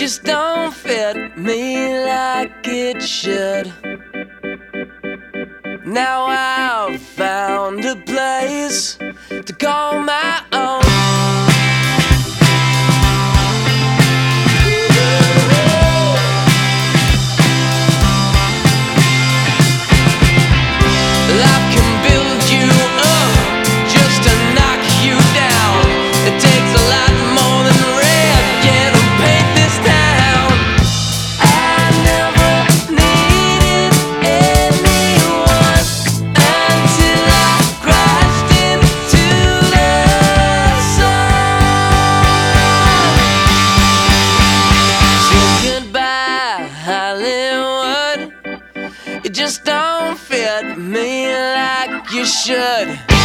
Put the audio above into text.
just don't fit me like it should. Now I've found a place to call my own. Life can build you up just to knock you down. It takes a lot more than red, yeah, to paint this town. I never needed anyone until I crashed into the sun. So goodbye, Hollywood. You just don't fit me like you should.